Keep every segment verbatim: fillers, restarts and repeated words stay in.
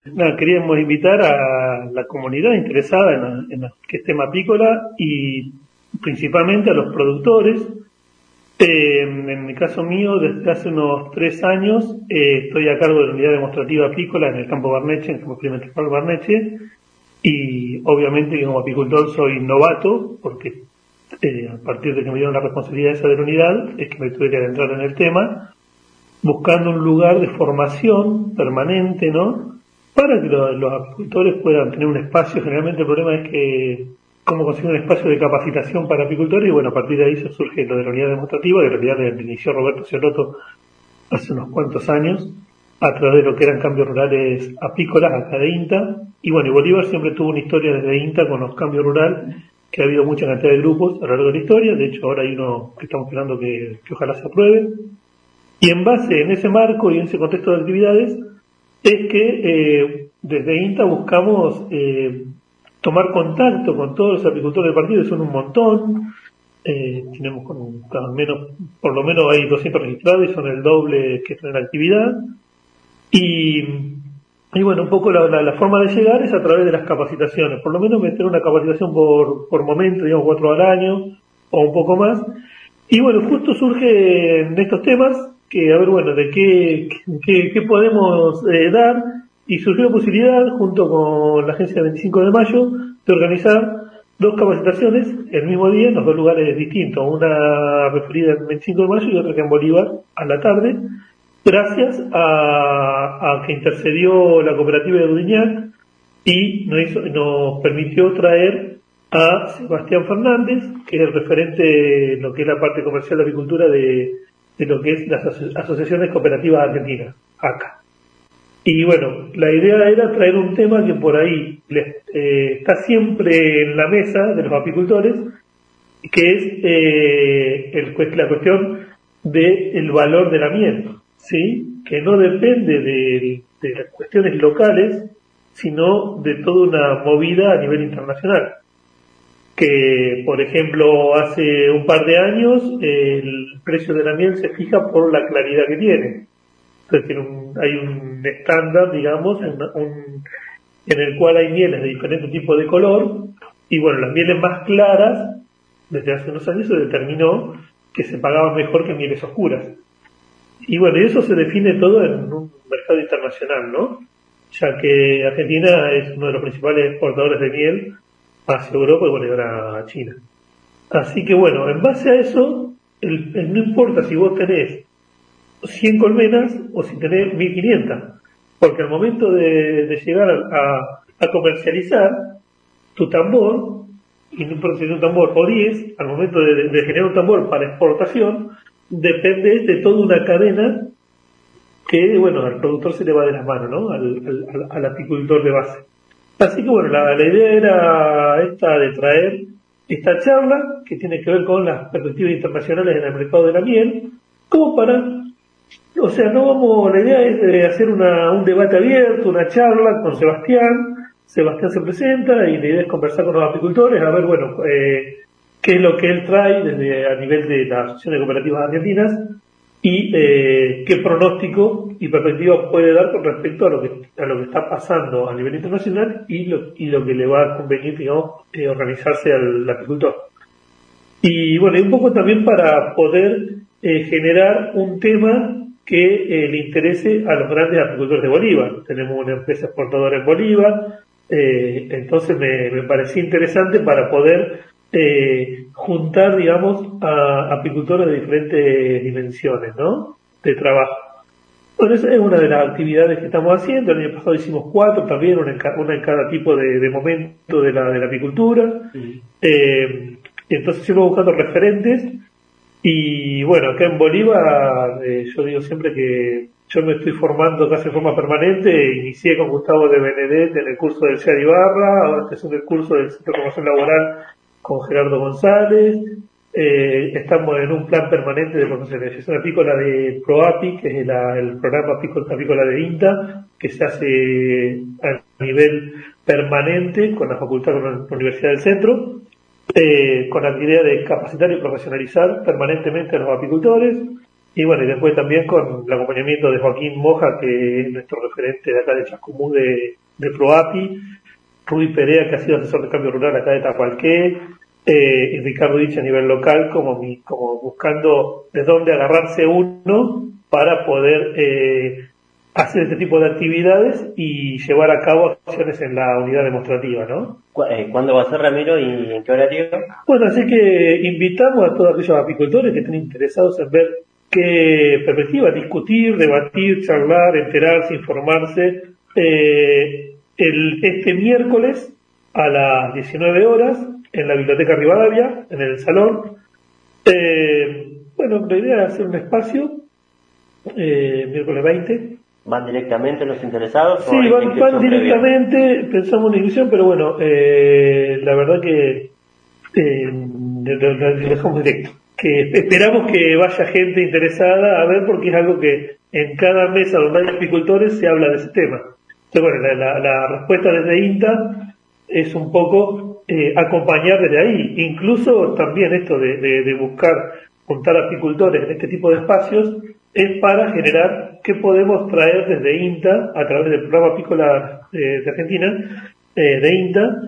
Nada, queríamos invitar a la comunidad interesada en, la, en la, que es tema apícola y principalmente a los productores. Eh, en el caso mío, desde hace unos tres años eh, estoy a cargo de la unidad demostrativa apícola en el campo Barneche, en el campo experimental Barneche, y obviamente como apicultor soy novato, porque eh, a partir de que me dieron la responsabilidad esa de la unidad, es que me tuve que adentrar en el tema, buscando un lugar de formación permanente, ¿no?, para que los, los apicultores puedan tener un espacio. Generalmente el problema es que cómo conseguir un espacio de capacitación para apicultores, y bueno, a partir de ahí se surge lo de la unidad demostrativa, que en realidad inició Roberto Cioloto hace unos cuantos años, a través de lo que eran cambios rurales apícolas acá de INTA, y bueno, y Bolívar siempre tuvo una historia desde INTA con los cambios rurales, que ha habido mucha cantidad de grupos a lo largo de la historia. De hecho ahora hay uno que estamos esperando que, que ojalá se apruebe, y en base en ese marco y en ese contexto de actividades, es que eh, desde INTA buscamos eh, tomar contacto con todos los apicultores del partido, son un montón, eh, tenemos con, al menos, por lo menos hay doscientos registrados y son el doble que están en la actividad, y, y bueno, un poco la, la, la forma de llegar es a través de las capacitaciones, por lo menos meter una capacitación por, por momento, digamos cuatro al año o un poco más, y bueno, justo surge en estos temas que, a ver, bueno, de qué, qué, qué podemos eh, dar, y surgió la posibilidad, junto con la agencia veinticinco de mayo, de organizar dos capacitaciones el mismo día en los dos lugares distintos, una referida en veinticinco de mayo y otra que en Bolívar a la tarde, gracias a, a que intercedió la cooperativa de Dudignac y nos, hizo, nos permitió traer a Sebastián Fernández, que es el referente en lo que es la parte comercial de apicultura de de lo que es las asociaciones cooperativas argentinas, A C A. Y bueno, la idea era traer un tema que por ahí les, eh, está siempre en la mesa de los apicultores, que es eh, el, la cuestión del valor de la miel, ¿sí?, que no depende de, de las cuestiones locales, sino de toda una movida a nivel internacional. Que, por ejemplo, hace un par de años el precio de la miel se fija por la claridad que tiene. Entonces tiene un, hay un estándar, digamos, un, un, en el cual hay mieles de diferentes tipos de color, y bueno, las mieles más claras, desde hace unos años se determinó que se pagaban mejor que mieles oscuras. Y bueno, y eso se define todo en un mercado internacional, ¿no? Ya que Argentina es uno de los principales exportadores de miel hacia Europa y bueno, y ahora a China. Así que bueno, en base a eso, el, el, no importa si vos tenés cien colmenas o si tenés mil quinientas, porque al momento de, de llegar a, a comercializar tu tambor, y no importa si es un tambor o diez, al momento de, de, de generar un tambor para exportación, depende de toda una cadena que, bueno, al productor se le va de las manos, ¿no?, al, al, al apicultor de base. Así que bueno, la, la idea era esta de traer esta charla que tiene que ver con las perspectivas internacionales en el mercado de la miel, como para, o sea, no vamos, la idea es de hacer una, un debate abierto, una charla con Sebastián. Sebastián se presenta y la idea es conversar con los apicultores, a ver, bueno, eh, qué es lo que él trae desde a nivel de la Asociación de Cooperativas Argentinas y eh, qué pronóstico y perspectiva puede dar con respecto a lo que a lo que está pasando a nivel internacional y lo, y lo que le va a convenir, digamos, eh, organizarse al apicultor. Y bueno, y un poco también para poder eh, generar un tema que eh, le interese a los grandes apicultores de Bolívar. Tenemos una empresa exportadora en Bolívar, eh, entonces me, me parecía interesante para poder eh, juntar, digamos, a apicultores de diferentes dimensiones, ¿no?, de trabajo. Bueno, esa es una de las actividades que estamos haciendo. El año pasado hicimos cuatro también, una en, ca una en cada tipo de, de momento de la, de la apicultura. Sí. Eh, entonces sigo buscando referentes. Y bueno, acá en Bolívar, eh, yo digo siempre que yo me estoy formando casi de forma permanente. Inicié con Gustavo de Benedet en el curso del C E A Ibarra, ahora estoy haciendo el curso del Centro de Formación Laboral con Gerardo González. Eh, estamos en un plan permanente de profesionalización apícola de ProApi, que es la, el programa apícola, apícola de INTA, que se hace a nivel permanente con la facultad, con la Universidad del Centro, eh, con la idea de capacitar y profesionalizar permanentemente a los apicultores. Y bueno, y después también con el acompañamiento de Joaquín Moja, que es nuestro referente de acá de Chascomús de, de ProAPI, Rubí Perea, que ha sido asesor de cambio rural acá de Tacualqué, eh, y Ricardo Dicha a nivel local, como, mi, como buscando de dónde agarrarse uno para poder eh, hacer este tipo de actividades y llevar a cabo acciones en la unidad demostrativa, ¿no? ¿Cuándo va a ser, Ramiro, y en qué horario? Bueno, así que invitamos a todos aquellos apicultores que estén interesados en ver qué perspectiva, discutir, debatir, charlar, enterarse, informarse. Eh, el, este miércoles a las diecinueve horas en la Biblioteca Rivadavia, en el salón. Eh, bueno, la idea es hacer un espacio, eh, miércoles veinte. ¿Van directamente los interesados? Sí, van, van directamente, previa? Pensamos en inscripción, pero bueno, eh, la verdad que eh, lo dejamos directo. Que esperamos que vaya gente interesada a ver, porque es algo que en cada mesa donde hay apicultores se habla de ese tema. Entonces, bueno, la, la, la respuesta desde INTA es un poco eh, acompañar desde ahí. Incluso también esto de, de, de buscar juntar apicultores en este tipo de espacios es para generar qué podemos traer desde INTA a través del programa apícola eh, de Argentina, eh, de INTA,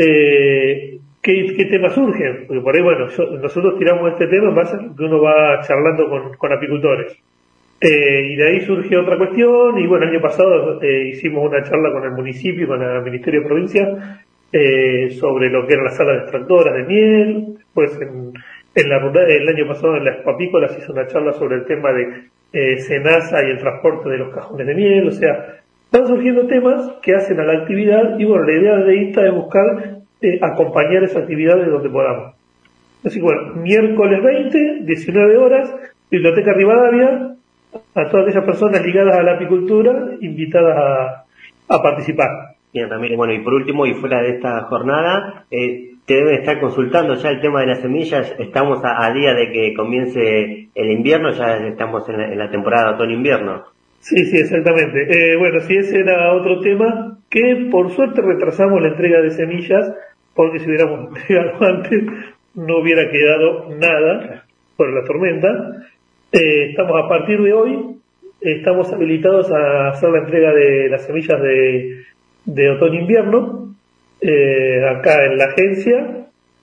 eh, ¿qué, qué temas surgen. Porque por ahí, bueno, yo, nosotros tiramos este tema en base a que uno va charlando con, con apicultores. Eh, y de ahí surge otra cuestión, y bueno, el año pasado eh, hicimos una charla con el municipio, con el Ministerio de Provincia, eh, sobre lo que eran las salas de extractoras de miel. Después en, en la rural, el año pasado en las papícolas hizo una charla sobre el tema de eh, SENASA y el transporte de los cajones de miel. O sea, van surgiendo temas que hacen a la actividad, y bueno, la idea de INTA es buscar eh, acompañar esa actividad de donde podamos. Así que bueno, miércoles veinte, diecinueve horas, Biblioteca Rivadavia, a todas aquellas personas ligadas a la apicultura, invitadas a, a participar. Bien, Ramiro. Bueno, y por último, y fuera de esta jornada, eh, te deben estar consultando ya el tema de las semillas. Estamos a, a día de que comience el invierno, ya estamos en la, en la temporada otoño-invierno. Sí, sí, exactamente. Eh, bueno, sí, ese era otro tema, que por suerte retrasamos la entrega de semillas, porque si hubiéramos entregado antes no hubiera quedado nada por la tormenta. Eh, estamos a partir de hoy, estamos habilitados a hacer la entrega de las semillas de, de otoño-invierno, eh, acá en la agencia,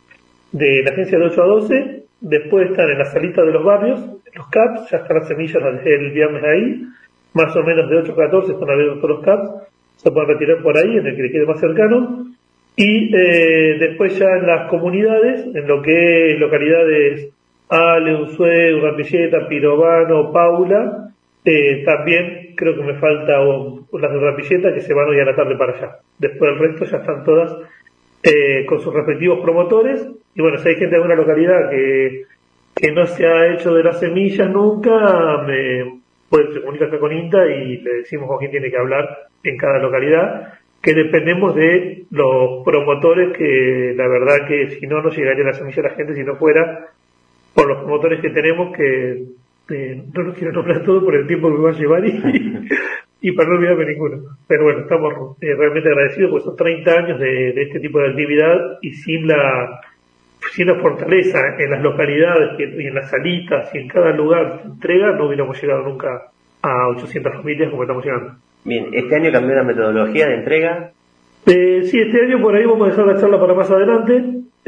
de la agencia de ocho a doce, después están en la salita de los barrios, los C A Ps, ya están las semillas el viernes ahí, más o menos de ocho a catorce están abiertos todos los C A Ps, se pueden retirar por ahí, en el que le quede más cercano, y eh, después ya en las comunidades, en lo que es localidades Ale, Unzué, Urrampilleta, Pirovano, Paula, eh, también creo que me falta oh, las de Urrampilleta, que se van hoy a la tarde para allá. Después el resto ya están todas eh, con sus respectivos promotores. Y bueno, si hay gente de alguna localidad que, que no se ha hecho de las semillas nunca, me puede se comunica acá con INTA y le decimos con quién tiene que hablar en cada localidad, que dependemos de los promotores, que la verdad que si no, no llegaría la semilla a la gente si no fuera por los promotores que tenemos, que eh, no los quiero nombrar todo por el tiempo que me va a llevar y, y para no olvidarme ninguno. Pero bueno, estamos eh, realmente agradecidos porque son treinta años de, de este tipo de actividad, y sin la sin la fortaleza en las localidades y en las salitas y en cada lugar de entrega, no hubiéramos llegado nunca a ochocientas familias como estamos llegando. Bien, ¿este año cambió la metodología de entrega? Eh, sí, este año por ahí vamos a dejar la charla para más adelante.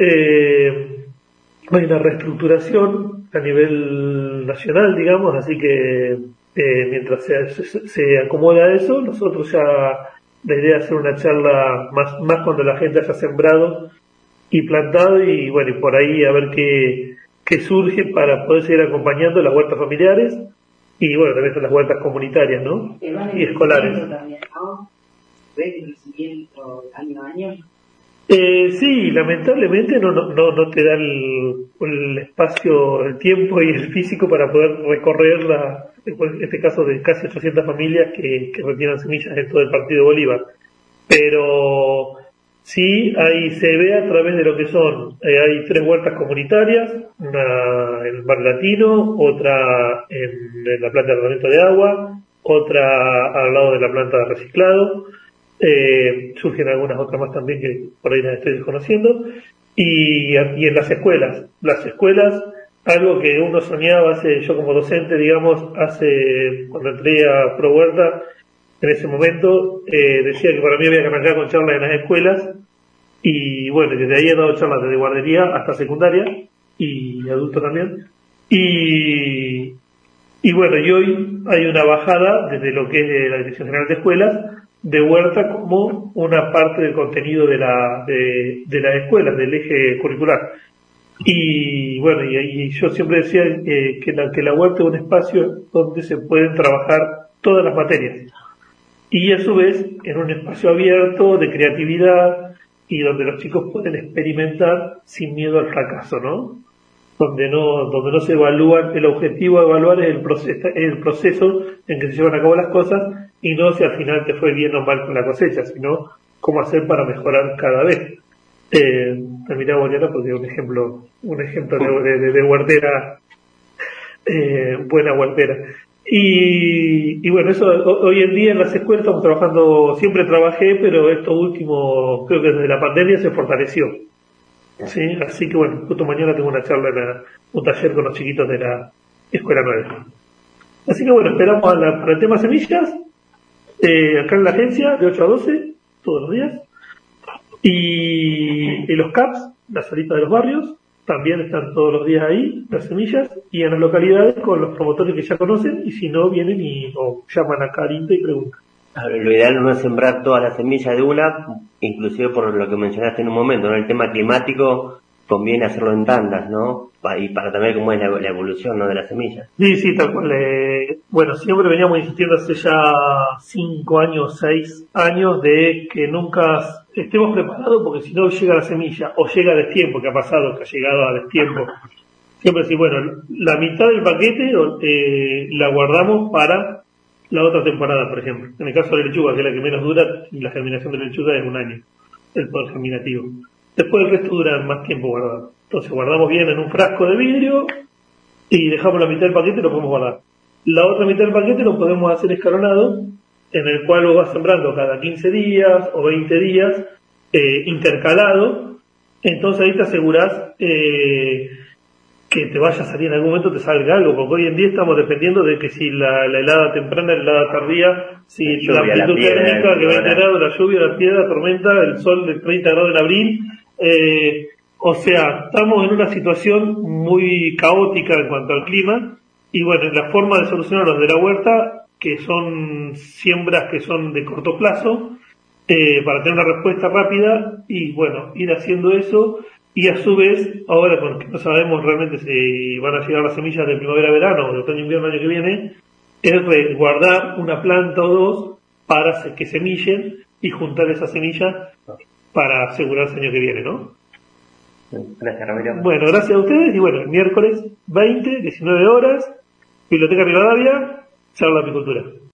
Eh, hay una reestructuración a nivel nacional, digamos, así que eh, mientras se, se, se acomoda eso, nosotros ya la idea es hacer una charla más, más cuando la gente haya sembrado y plantado, y bueno, y por ahí a ver qué, qué surge para poder seguir acompañando las huertas familiares y bueno, también son las huertas comunitarias, ¿no? Y escolares. También, ¿no? ¿Ves el crecimiento año a año? Eh, sí, lamentablemente no, no, no, no te da el, el espacio, el tiempo y el físico para poder recorrer la, en este caso de casi ochocientas familias que, que retiran semillas en todo el partido de Bolívar. Pero sí, ahí se ve a través de lo que son, eh, hay tres huertas comunitarias, una en el Bar Latino, otra en, en la planta de tratamiento de agua, otra al lado de la planta de reciclado. Eh, surgen algunas otras más también que por ahí las estoy desconociendo, y, y en las escuelas las escuelas algo que uno soñaba hace, yo como docente, digamos, hace, cuando entré a Pro Huerta, en ese momento, eh, decía que para mí había que arrancar con charlas en las escuelas, y bueno, desde ahí he dado charlas desde guardería hasta secundaria, y adulto también, y, y bueno, y hoy hay una bajada desde lo que es la Dirección General de Escuelas, de Huerta como una parte del contenido de la, de, de las escuelas, del eje curricular. Y bueno, y, y yo siempre decía eh, que, la, que la huerta es un espacio donde se pueden trabajar todas las materias. Y a su vez, en un espacio abierto de creatividad y donde los chicos pueden experimentar sin miedo al fracaso, ¿no? Donde no, donde no se evalúan, el objetivo a evaluar es el proceso, el proceso en que se llevan a cabo las cosas y no si al final te fue bien o mal con la cosecha, sino cómo hacer para mejorar cada vez. Eh, terminé Guardiana porque es un ejemplo, un ejemplo de, de, de huertera, eh, buena huertera. Y, y bueno, eso hoy en día en las escuelas estamos trabajando, siempre trabajé, pero esto último, creo que desde la pandemia se fortaleció. Sí, así que bueno, justo mañana tengo una charla, en la, un taller con los chiquitos de la Escuela nueve. Así que bueno, esperamos a la, para el tema semillas, eh, acá en la agencia, de ocho a doce, todos los días. Y, y los C A Ps, las salitas de los barrios, también están todos los días ahí, las semillas, y en las localidades con los promotores que ya conocen, y si no, vienen y o llaman acá al INTA y preguntan. Lo ideal no es sembrar todas las semillas de una, inclusive por lo que mencionaste en un momento, ¿no? El tema climático conviene hacerlo en tandas, ¿no? Y para también cómo es la, la evolución, ¿no?, de las semillas. Sí, sí, tal cual. Eh, bueno, siempre veníamos insistiendo hace ya cinco años, seis años, de que nunca estemos preparados, porque si no llega la semilla, o llega a destiempo, que ha pasado, que ha llegado a destiempo. Siempre sí, bueno, la mitad del paquete eh, la guardamos para la otra temporada, por ejemplo. En el caso de la lechuga, que es la que menos dura, la germinación de la lechuga es un año, el poder germinativo. Después el resto dura más tiempo guardado. Entonces guardamos bien en un frasco de vidrio y dejamos la mitad del paquete y lo podemos guardar. La otra mitad del paquete lo podemos hacer escalonado, en el cual lo vas sembrando cada quince días o veinte días, eh, intercalado. Entonces ahí te asegurás eh, que te vaya a salir en algún momento, te salga algo, porque hoy en día estamos dependiendo de que si la, la helada temprana, la helada tardía, si la, lluvia, la amplitud la térmica, que veinte grados, la lluvia, la piedra, la tormenta, el sol de treinta grados en abril, eh, o sea, estamos en una situación muy caótica en cuanto al clima, y bueno, la forma de solucionarlos de la huerta, que son siembras que son de corto plazo, eh, para tener una respuesta rápida, y bueno, ir haciendo eso. Y a su vez, ahora porque no sabemos realmente si van a llegar las semillas de primavera-verano o de otoño-invierno el año que viene, es resguardar una planta o dos para que semillen y juntar esas semillas para asegurarse el año que viene, ¿no? Gracias, Ramiro. Bueno, gracias a ustedes y bueno, el miércoles veinte, diecinueve horas, Biblioteca Rivadavia, charla de apicultura.